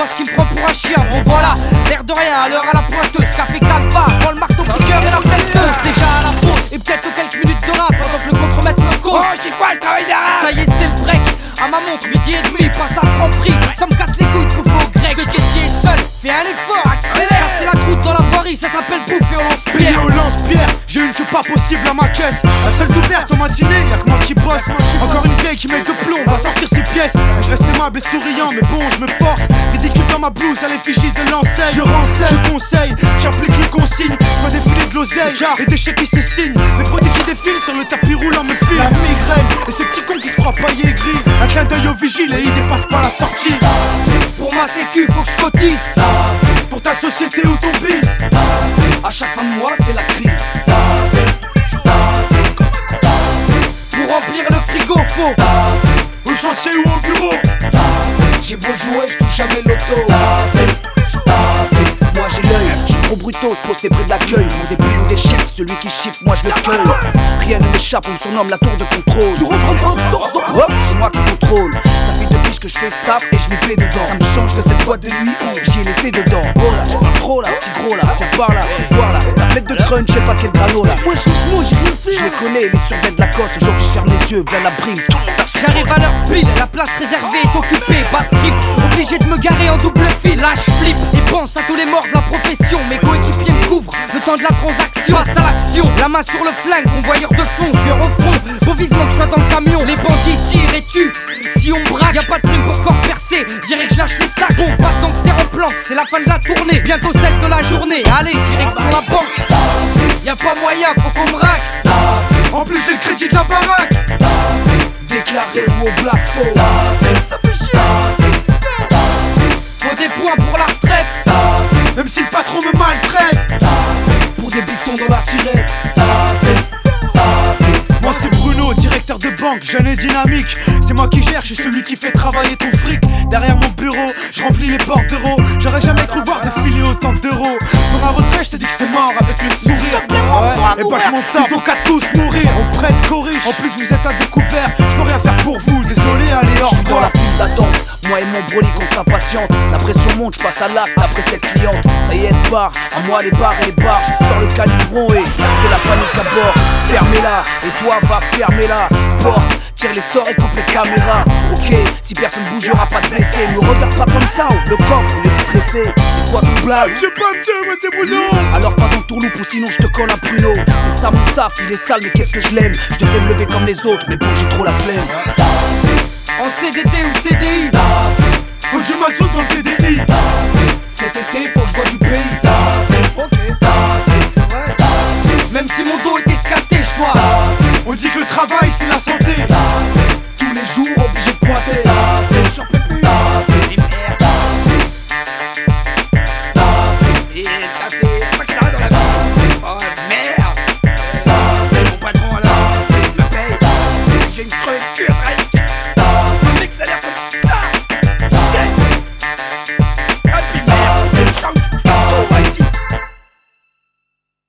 boss qui me prend pour un chien. Bon voilà, l'air de rien, à l'heure à la pointeuse. Café calva, prends le marteau qui cœur et la pelleteuse. Déjà à la pause, et peut-être quelques minutes de rap pendant que le contremaître me cause. Oh, c'est quoi le travail d'arabe? Ça y est, c'est le break. À ma montre, midi et demi, passe à Franprix. Ça me casse les couilles de bouffer au grec. Ce caissier est seul, fais un effort, accélère. C'est la croûte dans la voirie, ça s'appelle bouffer au lance-pierre. Au lance-pierre, j'ai une queue pas possible à ma caisse. La seule d'ouverte au matinée, y'a que moi qui bosse. Encore une vieille qui met de plomb, va sortir ses pièces. Je reste aimable et souriant, mais bon, je me force. Ridicule dans ma blouse, à l'effigie de l'enseigne. Je renseigne, je conseille, j'applique les consignes. Je vois défiler de l'oseille, et des chèques qui se signent. Les produits qui défilent sur le tapis roulant me filent. La migraine, et ces petits cons qui se croient paillés gris. Un clin d'œil au vigile et il dépasse pas la sortie. Pour ma sécu, faut que je cotise. Pour ta société ou ton biz. À chaque fin de mois, c'est la crise. Pour remplir le frigo, faut Au chantier ou au bureau. j'ai beau jouer, je touche jamais l'auto. Moi j'ai l'œil, je suis trop brutos, posté près de l'accueil. Pour des piles ou des chiffres, celui qui chiffre, moi je le cueille. Rien ne m'échappe, on me surnomme la tour de contrôle. Tu rentres en source, hop, c'est moi qui contrôle. Ça fait 2 piges que je fais staff et je m'y plais dedans. Ça me change de cette boîte de nuit où j'y ai laissé dedans. Oh là, je parle trop là, petit gros là, viens par là, viens voir là. Tablette de crunch et paquet de grano là. Moi j'ai rien fait. Je les connais, les survêtements de la coste. Aujourd'hui je ferme les yeux, vers la brime, tout le monde a. J'arrive à l'heure pile, la place réservée est occupée. Bad trip, obligé de me garer en double fil. Là je flippe et pense à tous les morts de la profession. Mes coéquipiers me couvrent le temps de la transaction. Passe à l'action, la main sur le flingue, convoyeur de fond, sur au front. Faut vivement que je sois dans le camion. Les bandits tirent et tuent. Si on me braque, y'a pas de prime pour corps percé. Dirais que je lâche les sacs. Bon, pas de gangster en planque, c'est la fin de la tournée. Bientôt celle de la journée. Allez, direction la banque. Y'a pas moyen, faut qu'on me raque. En plus j'ai le crédit de la baraque. Déclaré ou au black faux. Ça fait chier. Faut des points pour la retraite. Même si le patron me maltraite. Pour des bifetons dans la tirette. Moi c'est Bruno, directeur de banque, jeune et dynamique. C'est moi qui gère, je suis celui qui fait travailler ton fric. Derrière mon bureau, je remplis les bordereaux. J'aurais jamais cru voir défiler autant d'euros. Pour un retrait, je te dis que c'est mort avec le sourire. Ouais, et bah je m'en tape, ils ont qu'à tous mourir. On prête corrige, en plus vous êtes à découvert. Je peux rien faire pour vous, désolé, allez au Dans la revoir. file d'attente, moi et mon brolic on s'impatiente. La pression monte, je passe à l'acte après cette cliente. Ça y est, elle part, à moi les bars et les bars. Je sors le calibron et c'est la panique à bord. Fermez-la, et toi va fermer-la porte. Tire les stores et coupe les caméras. Ok, si personne bougera, pas de blessé. Me regarde pas comme ça, ouvre le coffre, on est stressé. C'est quoi ton blague? J'ai pas me moi t'es Bruno. Alors pas dans ton loup ou sinon je te colle un pruneau. C'est ça mon taf, il est sale mais qu'est-ce que je l'aime. Je devrais me lever comme les autres mais bon j'ai trop la flemme. En CDT ou CDI, Faut du mazout dans le